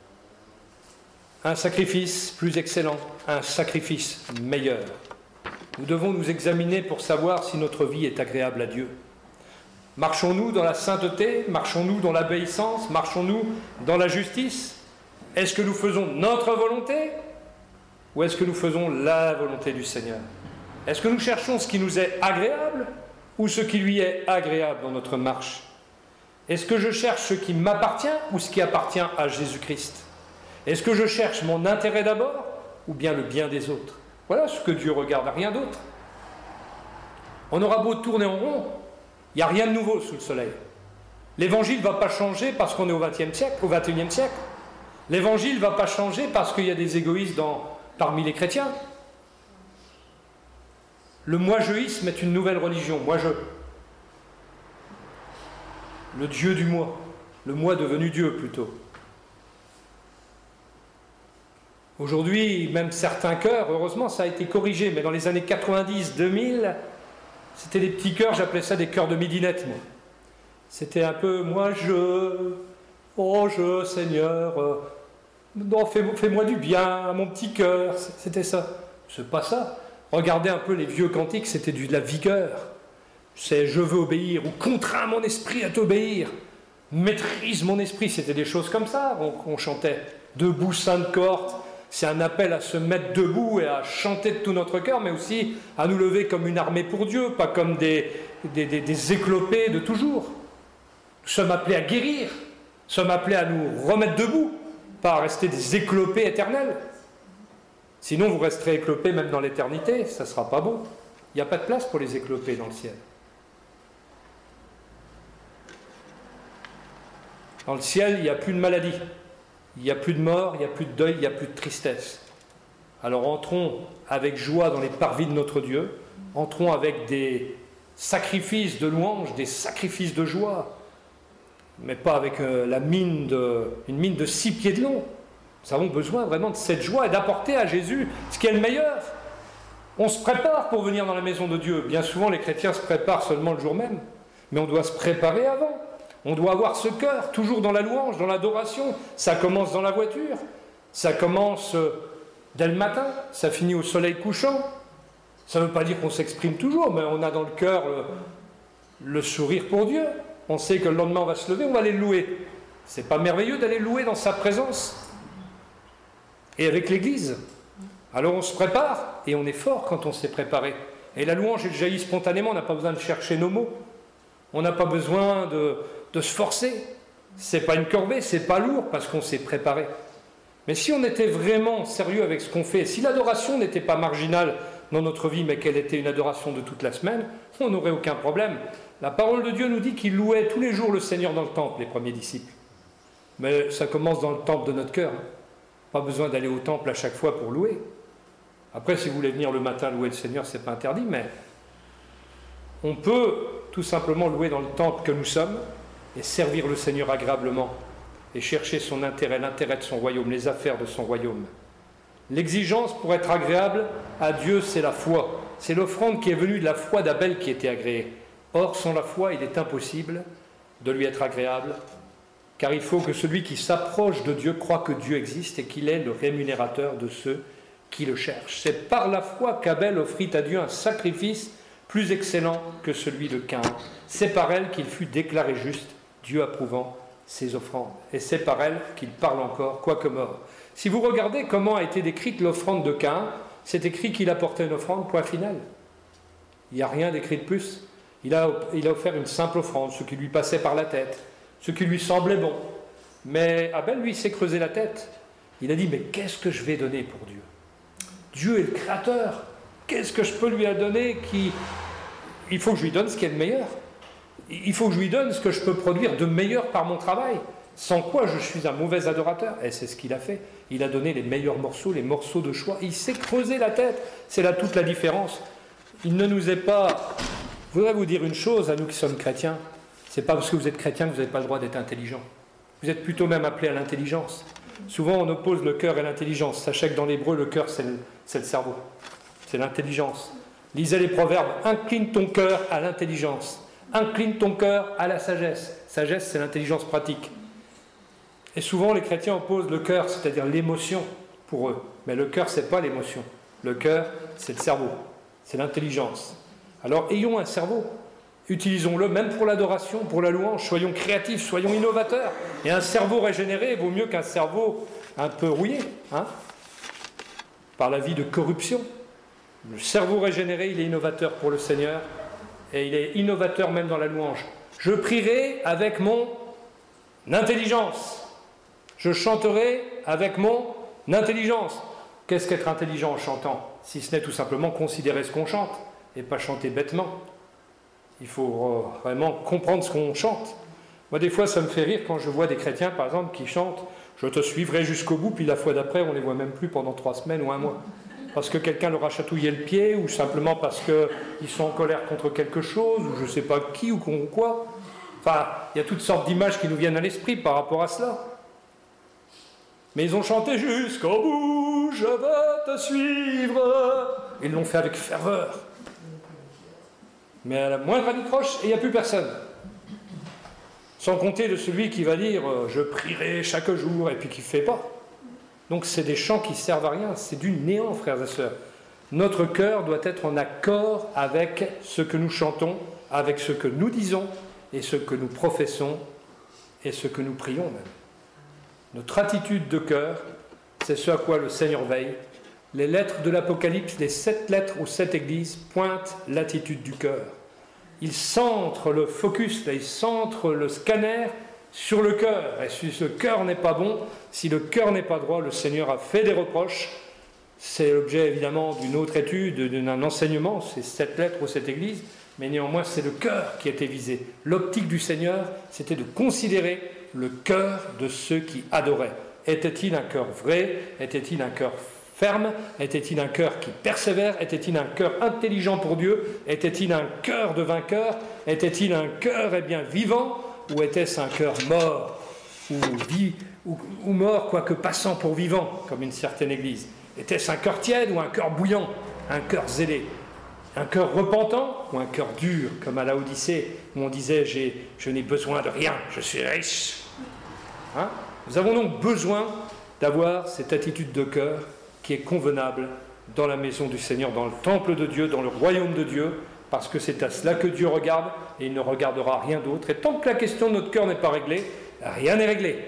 Un sacrifice plus excellent, un sacrifice meilleur. Nous devons nous examiner pour savoir si notre vie est agréable à Dieu. Marchons-nous dans la sainteté? Marchons-nous dans l'obéissance? Marchons-nous dans la justice? Est-ce que nous faisons notre volonté? Ou est-ce que nous faisons la volonté du Seigneur? Est-ce que nous cherchons ce qui nous est agréable ou ce qui lui est agréable dans notre marche? Est-ce que je cherche ce qui m'appartient ou ce qui appartient à Jésus-Christ? Est-ce que je cherche mon intérêt d'abord ou bien le bien des autres? Voilà ce que Dieu regarde, rien d'autre. On aura beau tourner en rond, il n'y a rien de nouveau sous le soleil. L'évangile ne va pas changer parce qu'on est au vingtième siècle, au vingt et unième siècle. L'évangile ne va pas changer parce qu'il y a des égoïstes dans, parmi les chrétiens. Le moi-jeisme est une nouvelle religion, moi-je. Le Dieu du moi, le moi devenu Dieu plutôt. Aujourd'hui, même certains chœurs, heureusement ça a été corrigé, mais dans les années quatre-vingt-dix deux mille, c'était des petits chœurs, j'appelais ça des chœurs de midinette, moi. C'était un peu, moi je, oh je, Seigneur, euh, non, fais, fais-moi du bien à mon petit cœur, c'était ça. C'est pas ça. Regardez un peu les vieux cantiques, c'était de la vigueur. C'est je veux obéir, ou contrains mon esprit à t'obéir, maîtrise mon esprit, c'était des choses comme ça qu'on chantait. Debout, sainte cohorte. C'est un appel à se mettre debout et à chanter de tout notre cœur, mais aussi à nous lever comme une armée pour Dieu, pas comme des, des, des, des éclopés de toujours. Nous sommes appelés à guérir, nous sommes appelés à nous remettre debout, pas à rester des éclopés éternels. Sinon, vous resterez éclopés même dans l'éternité, ça ne sera pas bon. Il n'y a pas de place pour les éclopés dans le ciel. Dans le ciel, il n'y a plus de maladie. Il n'y a plus de mort, il n'y a plus de deuil, il n'y a plus de tristesse. Alors entrons avec joie dans les parvis de notre Dieu, entrons avec des sacrifices de louange, des sacrifices de joie, mais pas avec euh, la mine de, une mine de six pieds de long. Nous avons besoin vraiment de cette joie et d'apporter à Jésus ce qui est le meilleur. On se prépare pour venir dans la maison de Dieu. Bien souvent, les chrétiens se préparent seulement le jour même, mais on doit se préparer avant. On doit avoir ce cœur, toujours dans la louange, dans l'adoration. Ça commence dans la voiture, ça commence dès le matin, ça finit au soleil couchant. Ça ne veut pas dire qu'on s'exprime toujours, mais on a dans le cœur le, le sourire pour Dieu. On sait que le lendemain on va se lever, on va aller le louer. C'est pas merveilleux d'aller le louer dans sa présence? Et avec l'Église. Alors on se prépare, et on est fort quand on s'est préparé. Et la louange, elle jaillit spontanément, on n'a pas besoin de chercher nos mots. On n'a pas besoin de... de se forcer. C'est pas une corvée, c'est pas lourd parce qu'on s'est préparé. Mais si on était vraiment sérieux avec ce qu'on fait, si l'adoration n'était pas marginale dans notre vie, mais qu'elle était une adoration de toute la semaine, on n'aurait aucun problème. La parole de Dieu nous dit qu'ils louaient tous les jours le Seigneur dans le temple, les premiers disciples. Mais ça commence dans le temple de notre cœur. Pas besoin d'aller au temple à chaque fois pour louer. Après, si vous voulez venir le matin louer le Seigneur, c'est pas interdit, mais on peut tout simplement louer dans le temple que nous sommes et servir le Seigneur agréablement et chercher son intérêt, l'intérêt de son royaume, les affaires de son royaume. L'exigence pour être agréable à Dieu, c'est la foi. C'est l'offrande qui est venue de la foi d'Abel qui était agréée. Or, sans la foi, il est impossible de lui être agréable, car il faut que celui qui s'approche de Dieu croit que Dieu existe et qu'il est le rémunérateur de ceux qui le cherchent. C'est par la foi qu'Abel offrit à Dieu un sacrifice plus excellent que celui de Caïn. C'est par elle qu'il fut déclaré juste, Dieu approuvant ses offrandes. Et c'est par elle qu'il parle encore, quoique mort. Si vous regardez comment a été décrite l'offrande de Caïn, c'est écrit qu'il apportait une offrande, point final. Il n'y a rien d'écrit de plus. Il a, il a offert une simple offrande, ce qui lui passait par la tête, ce qui lui semblait bon. Mais Abel, lui, s'est creusé la tête. Il a dit, mais qu'est-ce que je vais donner pour Dieu? Dieu est le Créateur. Qu'est-ce que je peux lui donner qui... Il faut que je lui donne ce qui est le meilleur. Il faut que je lui donne ce que je peux produire de meilleur par mon travail. Sans quoi je suis un mauvais adorateur. Et c'est ce qu'il a fait. Il a donné les meilleurs morceaux, les morceaux de choix. Il s'est creusé la tête. C'est là toute la différence. Il ne nous est pas... Je voudrais vous dire une chose à nous qui sommes chrétiens. C'est pas parce que vous êtes chrétien que vous n'avez pas le droit d'être intelligent. Vous êtes plutôt même appelé à l'intelligence. Souvent on oppose le cœur et l'intelligence. Sachez que dans l'hébreu, le cœur c'est le, c'est le cerveau. C'est l'intelligence. Lisez les proverbes. Incline ton cœur à l'intelligence. Incline ton cœur à la sagesse. Sagesse, c'est l'intelligence pratique. Et souvent, les chrétiens opposent le cœur, c'est-à-dire l'émotion, pour eux. Mais le cœur, c'est pas l'émotion. Le cœur, c'est le cerveau. c'est l'intelligence. Alors ayons un cerveau, utilisons-le même pour l'adoration, pour la louange, soyons créatifs, soyons innovateurs. Et un cerveau régénéré vaut mieux qu'un cerveau un peu rouillé, hein, par la vie de corruption. Le cerveau régénéré, il est innovateur pour le Seigneur, et il est innovateur même dans la louange. Je prierai avec mon intelligence. Je chanterai avec mon intelligence. Qu'est-ce qu'être intelligent en chantant? Si ce n'est tout simplement considérer ce qu'on chante et pas chanter bêtement. Il faut vraiment comprendre ce qu'on chante. Moi, des fois, ça me fait rire quand je vois des chrétiens, par exemple, qui chantent « Je te suivrai jusqu'au bout », puis la fois d'après, on ne les voit même plus pendant trois semaines ou un mois. Parce que quelqu'un leur a chatouillé le pied, ou simplement parce qu'ils sont en colère contre quelque chose, ou je ne sais pas qui ou quoi. Enfin, il y a toutes sortes d'images qui nous viennent à l'esprit par rapport à cela. Mais ils ont chanté jusqu'au bout, je veux te suivre. Ils l'ont fait avec ferveur. Mais à la moindre anicroche, et il n'y a plus personne. Sans compter de celui qui va dire « je prierai chaque jour » et puis qui ne fait pas. Donc c'est des chants qui ne servent à rien, c'est du néant, frères et sœurs. Notre cœur doit être en accord avec ce que nous chantons, avec ce que nous disons, et ce que nous professons, et ce que nous prions même. Notre attitude de cœur, c'est ce à quoi le Seigneur veille. Les lettres de l'Apocalypse, les sept lettres aux sept églises, pointent l'attitude du cœur. Il centre le focus, il centre le scanner sur le cœur. Et si ce cœur n'est pas bon, si le cœur n'est pas droit, le Seigneur a fait des reproches. C'est l'objet évidemment d'une autre étude, d'un enseignement, ces sept lettres aux sept églises, mais néanmoins c'est le cœur qui était visé. L'optique du Seigneur, c'était de considérer le cœur de ceux qui adoraient. Était-il un cœur vrai? Était-il un cœur ferme? Était-il un cœur qui persévère? Était-il un cœur intelligent pour Dieu? Était-il un cœur de vainqueur? Était-il un cœur eh bien, vivant? Ou était-ce un cœur mort? Ou, vie, ou, ou mort, quoique passant pour vivant, comme une certaine église? Était-ce un cœur tiède ou un cœur bouillant? Un cœur zélé? Un cœur repentant ou un cœur dur, comme à la Odyssée, où on disait j'ai, « je n'ai besoin de rien, je suis riche ». Hein? Nous avons donc besoin d'avoir cette attitude de cœur qui est convenable dans la maison du Seigneur, dans le temple de Dieu, dans le royaume de Dieu, parce que c'est à cela que Dieu regarde, et il ne regardera rien d'autre. Et tant que la question de notre cœur n'est pas réglée, rien n'est réglé.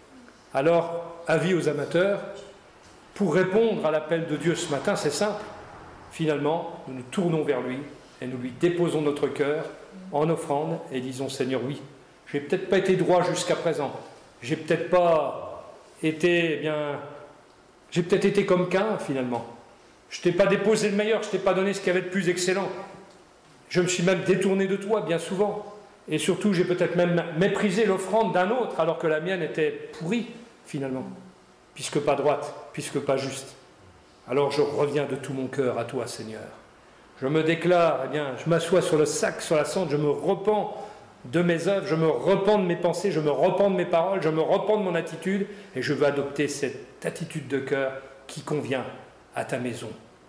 Alors, avis aux amateurs, pour répondre à l'appel de Dieu ce matin, c'est simple. Finalement, nous nous tournons vers lui et nous lui déposons notre cœur en offrande et disons « Seigneur, oui, je n'ai peut-être pas été droit jusqu'à présent, j'ai peut-être pas été, eh bien, j'ai peut-être été comme Caïn finalement. Je ne t'ai pas déposé le meilleur, je ne t'ai pas donné ce qu'il y avait de plus excellent. Je me suis même détourné de toi bien souvent. Et surtout, j'ai peut-être même méprisé l'offrande d'un autre alors que la mienne était pourrie finalement, puisque pas droite, puisque pas juste. Alors je reviens de tout mon cœur à toi, Seigneur. Je me déclare, eh bien, je m'assois sur le sac, sur la cendre, je me repens de mes œuvres, je me repens de mes pensées, je me repens de mes paroles, je me repens de mon attitude, et je veux adopter cette attitude de cœur qui convient à ta maison.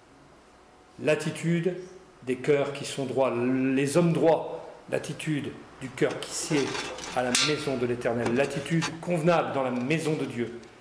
L'attitude des cœurs qui sont droits, les hommes droits, l'attitude du cœur qui sied à la maison de l'Éternel, l'attitude convenable dans la maison de Dieu.